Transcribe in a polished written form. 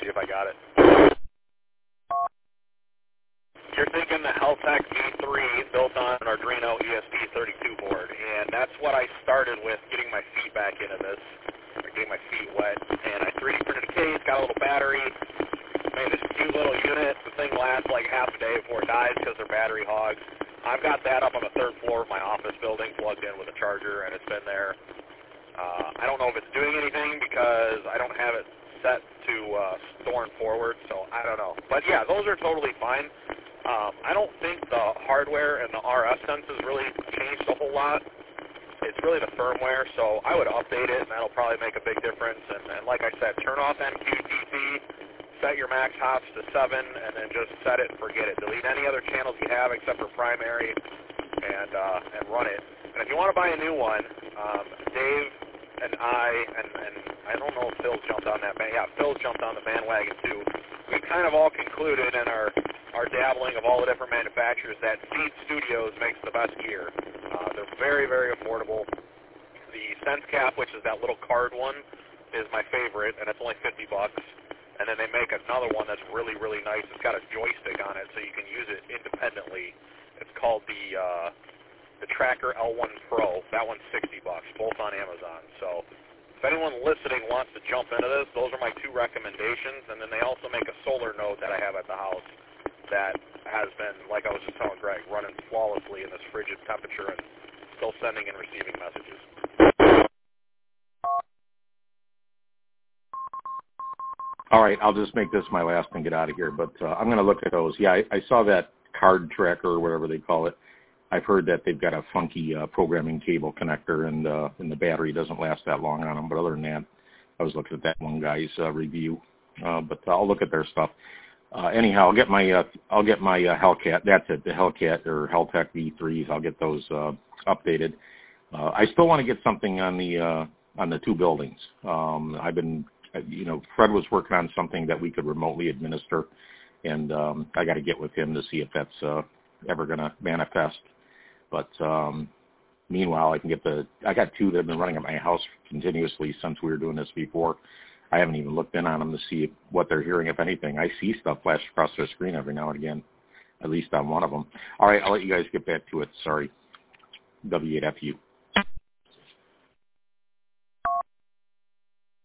see if I got it. You're thinking the Heltec V3 built on an Arduino ESP32 board, and that's what I started with, getting my feet back into this, or getting my feet wet. And I 3D printed a case, got a little battery, made this cute little unit. The thing lasts like half a day before it dies because they're battery hogs. I've got that up on the 3rd floor of my office building, plugged in with a charger, and it's been there. I don't know if it's doing anything because I don't have it set to storing forward, so I don't know. But yeah, those are totally fine. I don't think the hardware and the RF senses really changed a whole lot. It's really the firmware, so I would update it, and that'll probably make a big difference. And like I said, turn off MQTT, set your max hops to 7, and then just set it and forget it. Delete any other channels you have except for primary, and run it. And if you want to buy a new one, Dave and I don't know if Phil's jumped on that. Yeah, Phil's jumped on the bandwagon too. We kind of all concluded in our dabbling of all the different manufacturers that Seed Studios makes the best gear. They're very, very affordable. The SenseCap, which is that little card one, is my favorite, and it's only $50. And then they make another one that's really, really nice. It's got a joystick on it, so you can use it independently. It's called the Tracker L1 Pro. That one's $60, both on Amazon. So if anyone listening wants to jump into this, those are my 2 recommendations. And then they also make a solar node that I have at the house that has been, like I was just telling Greg, running flawlessly in this frigid temperature and still sending and receiving messages. All right, I'll just make this my last and get out of here. But I'm going to look at those. Yeah, I saw that card tracker or whatever they call it. I've heard that they've got a funky programming cable connector, and the battery doesn't last that long on them. But other than that, I was looking at that one guy's review. But I'll look at their stuff. Anyhow, I'll get my Hellcat. That's it, the Hellcat or Heltec V3s. I'll get those updated. I still want to get something on the 2 buildings. I've been, Fred was working on something that we could remotely administer, and I got to get with him to see if that's ever going to manifest. But meanwhile, I got 2 that have been running at my house continuously since we were doing this before. I haven't even looked in on them to see what they're hearing, if anything. I see stuff flash across their screen every now and again, at least on one of them. All right, I'll let you guys get back to it. Sorry. W8FU.